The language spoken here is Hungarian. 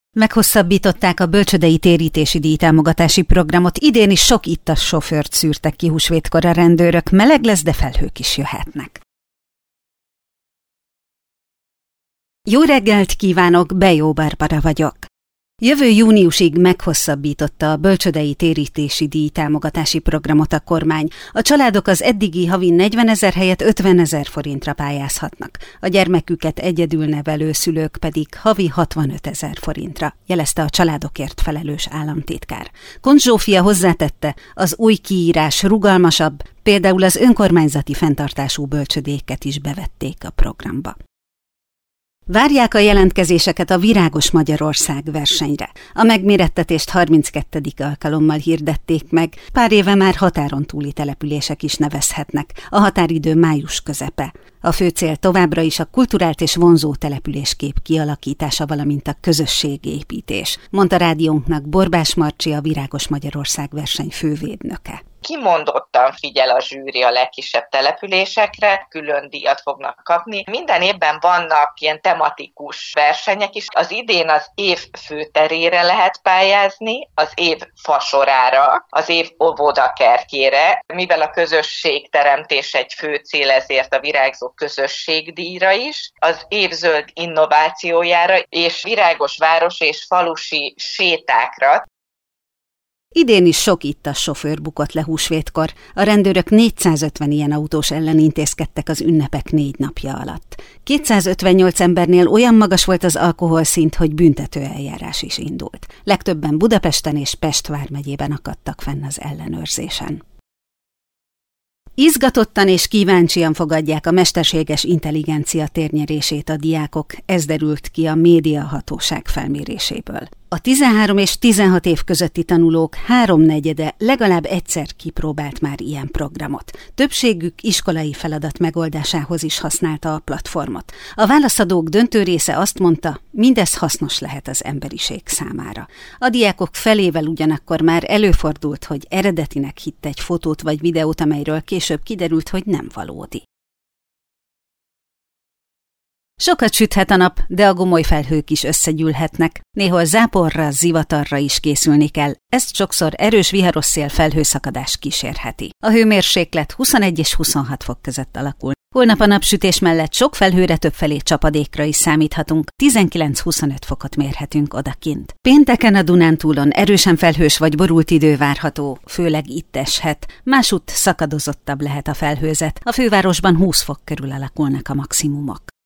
Meghosszabbították a bölcsődei térítési díjtámogatási programot, idén is sok ittas sofőrt szűrtek ki húsvétkor a rendőrök, meleg lesz, de felhők is jöhetnek. Jó reggelt kívánok, Bejó Barbara vagyok. Jövő júniusig meghosszabbította a bölcsődei térítési díjtámogatási programot a kormány. A családok az eddigi havi 40 000 helyett 50 000 forintra pályázhatnak, a gyermeküket egyedül nevelő szülők pedig havi 65 000 forintra, jelezte a családokért felelős államtitkár. Koncz Zsófia hozzátette, az új kiírás rugalmasabb, például az önkormányzati fenntartású bölcsödéket is bevették a programba. Várják a jelentkezéseket a Virágos Magyarország versenyre. A megmérettetést 32. alkalommal hirdették meg, pár éve már határon túli települések is nevezhetnek, a határidő május közepe. A fő cél továbbra is a kulturált és vonzó településkép kialakítása, valamint a közösségépítés, mondta rádiónknak Borbás Marcsi, a Virágos Magyarország verseny fővédnöke. Kimondottan figyel a zsűri a legkisebb településekre, külön díjat fognak kapni. Minden évben vannak ilyen tematikus versenyek is. Az idén az év főterére lehet pályázni, az év fasorára, az év óvodakertjére. Mivel a közösségteremtés egy fő cél, ezért a virágzó közösségdíjra is, az év zöld innovációjára és virágos város és falusi sétákra. Idén is sok ittas sofőr bukott le húsvétkor. A rendőrök 450 ilyen autós ellen intézkedtek az ünnepek 4 napja alatt. 258 embernél olyan magas volt az alkoholszint, hogy büntetőeljárás is indult. Legtöbben Budapesten és Pest vármegyében akadtak fenn az ellenőrzésen. Izgatottan és kíváncsian fogadják a mesterséges intelligencia térnyerését a diákok, ez derült ki a médiahatóság felméréséből. A 13 és 16 év közötti tanulók 3/4 legalább egyszer kipróbált már ilyen programot. Többségük iskolai feladat megoldásához is használta a platformot. A válaszadók döntő része azt mondta, mindez hasznos lehet az emberiség számára. A diákok felével ugyanakkor már előfordult, hogy eredetinek hitt egy fotót vagy videót, amelyről később kiderült, hogy nem valódi. Sokat süthet a nap, de a gomoly felhők is összegyűlhetnek. Néhol záporra, zivatarra is készülni kell. Ezt sokszor erős viharos szél, felhőszakadás kísérheti. A hőmérséklet 21 és 26 fok között alakul. Holnap a napsütés mellett sok felhőre, többfelé csapadékra is számíthatunk, 19-25 fokot mérhetünk odakint. Pénteken a Dunántúlon erősen felhős vagy borult idő várható, főleg itt eshet, másutt szakadozottabb lehet a felhőzet, a fővárosban 20 fok körül alakulnak a maximumok.